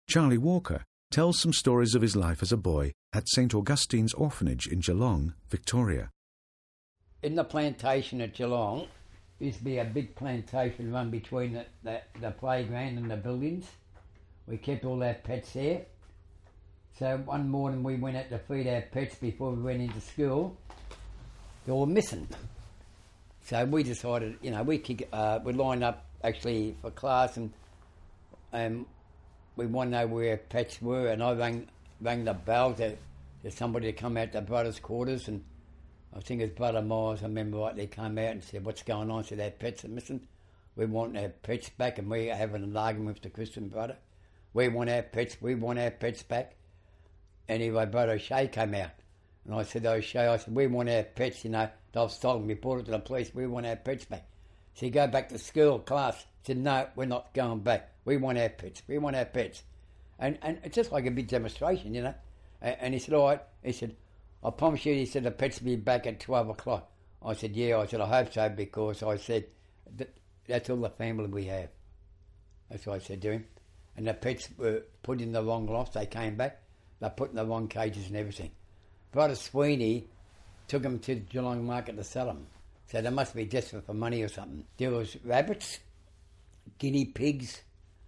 Charlie Walker tells some stories of his life as a boy at St Augustine's Orphanage in Geelong, Victoria. In the plantation at Geelong, used to be a big plantation run between the playground and the buildings. We kept all our pets there. So one morning we went out to feed our pets before we went into school. They were missing. So we decided, we lined up actually for class and we wanted to know where our pets were, and I rang the bell to somebody to come out to Brother's quarters, and I think it was Brother Miles, I remember right, they came out and said, "What's going on?" I said, "Our pets are missing. We want our pets back," and we having an argument with the Christian brother. We want our pets back. Anyway, Brother O'Shea came out, and I said, "O'Shea," we want our pets, they've stolen, we brought it to the police, we want our pets back. So you go back to school, class. I said, "No, we're not going back. We want our pets. And it's just like a big demonstration, And he said, "All right." He said, "I promise you," he said, "the pets will be back at 12 o'clock. I said, "Yeah." I said, "I hope so," because I said, "That's all the family we have." That's what I said to him. And the pets were put in the wrong loft. They came back. They put in the wrong cages and everything. Brother Sweeney took them to Geelong Market to sell them. So they must be desperate for money or something. There was rabbits, guinea pigs,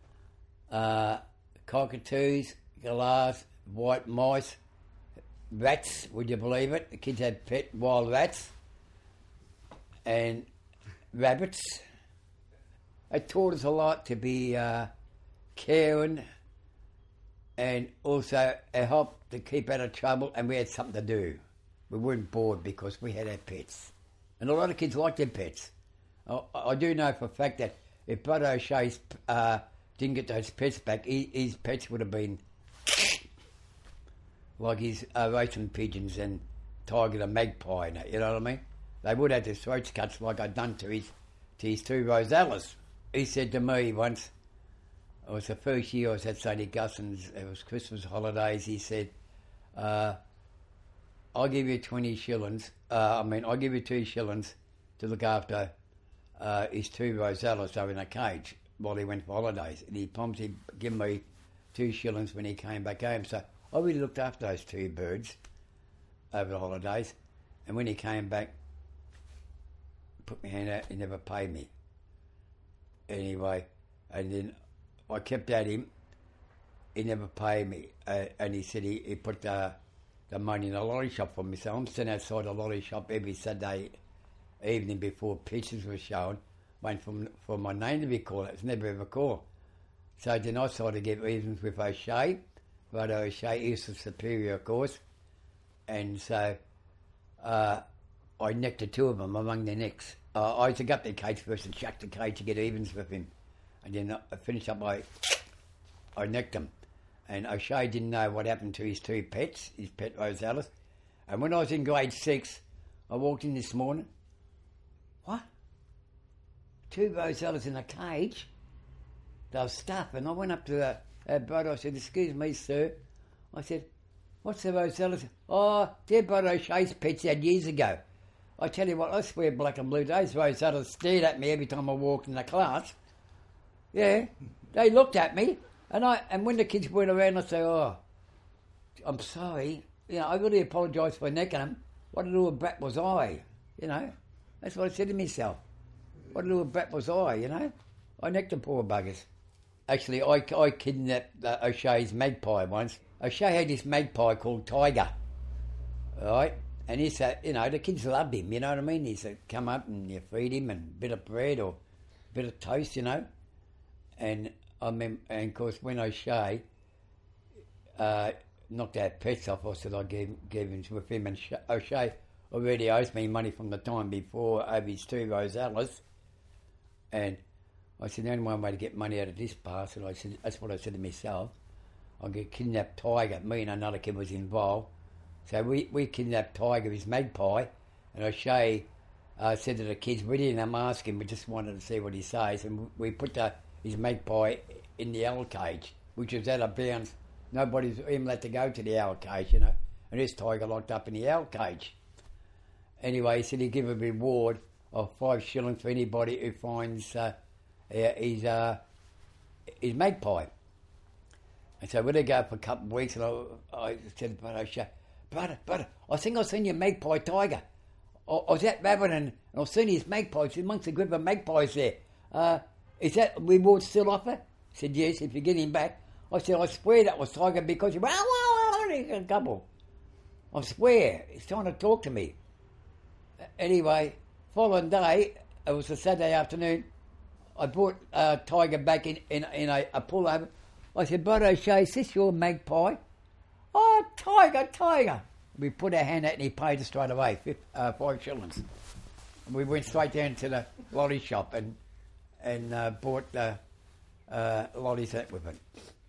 cockatoos, galahs, white mice, rats, would you believe it? The kids had pet wild rats and rabbits. It taught us a lot to be caring, and also it helped to keep out of trouble, and we had something to do. We weren't bored because we had our pets. And a lot of kids liked their pets. I do know for a fact that if Brother O'Shea didn't get those pets back, his pets would have been like his racing pigeons and tiger the magpie, you know what I mean? They would have their throats cut like I'd done to his two Rosellas. He said to me once, it was the first year I was at St Augustine's, it was Christmas holidays, he said, "I'll give you 20 shillings, I'll give you 2 shillings to look after his two Rosellas that were in a cage while he went for holidays." And he promised he'd give me 2 shillings when he came back home. So I really looked after those two birds over the holidays. And when he came back, put my hand out, he never paid me. Anyway, and then I kept at him. He never paid me. And he said he put the money in a lottery shop for me. So I'm sitting outside the lottery shop every Saturday evening before pictures were shown, waiting for my name to be called. It's never ever called. So then I started to get reasons with O'Shea. Brother O'Shea is the superior, of course. And so I necked the two of them among their necks. I used to go up their cage first and chuck the cage to get evens with him. And then I finished up I necked him. And O'Shea didn't know what happened to his two pets, his pet Rosellas. And when I was in grade 6, I walked in this morning. What? 2 Rosellas in a cage? They were stuffed. And I went up to our brother. I said, "Excuse me, sir." I said, "What's the Rosellas?" "Oh, they're Brother O'Shea's pets had years ago." I tell you what, I swear black and blue, those Rosellas stared at me every time I walked in the class. Yeah, they looked at me. And when the kids went around, I say, "Oh, I'm sorry. I really apologise for necking them. What a little brat was I, That's what I said to myself. What a little brat was I, I necked the poor buggers. Actually, I kidnapped O'Shea's magpie once. O'Shea had this magpie called Tiger, right? And he said, the kids loved him, you know what I mean? He said, come up and you feed him and a bit of bread or a bit of toast, And and of course, when O'Shea knocked our pets off, I said I gave him with him. And O'Shea already owes me money from the time before over his 2 Rosellas. And I said, the only way to get money out of this parcel, I said, that's what I said to myself. I'll get kidnapped Tiger. Me and another kid was involved. So we kidnapped Tiger, his magpie. And O'Shea said to the kids, we didn't ask him, we just wanted to see what he says. And we put his magpie in the owl cage, which was out of bounds. Nobody's even let to go to the owl cage, And this Tiger locked up in the owl cage. Anyway, he said he'd give a reward of 5 shillings for anybody who finds his magpie. And so we let it go for a couple of weeks, and I said to brother, I think I've seen your magpie tiger. I was at Rabbit and I've seen his magpies, amongst a group of magpies there. Is that reward still offer? He said, yes, if you get him back. I said, I swear that was tiger because you a couple. I swear, he's trying to talk to me. Anyway, following day, it was a Saturday afternoon, I brought Tiger back in a pullover. I said, Brother O'Shea, is this your magpie? Oh, Tiger. We put our hand out and he paid us straight away, 5 shillings. And we went straight down to the lolly shop and bought lollies with it.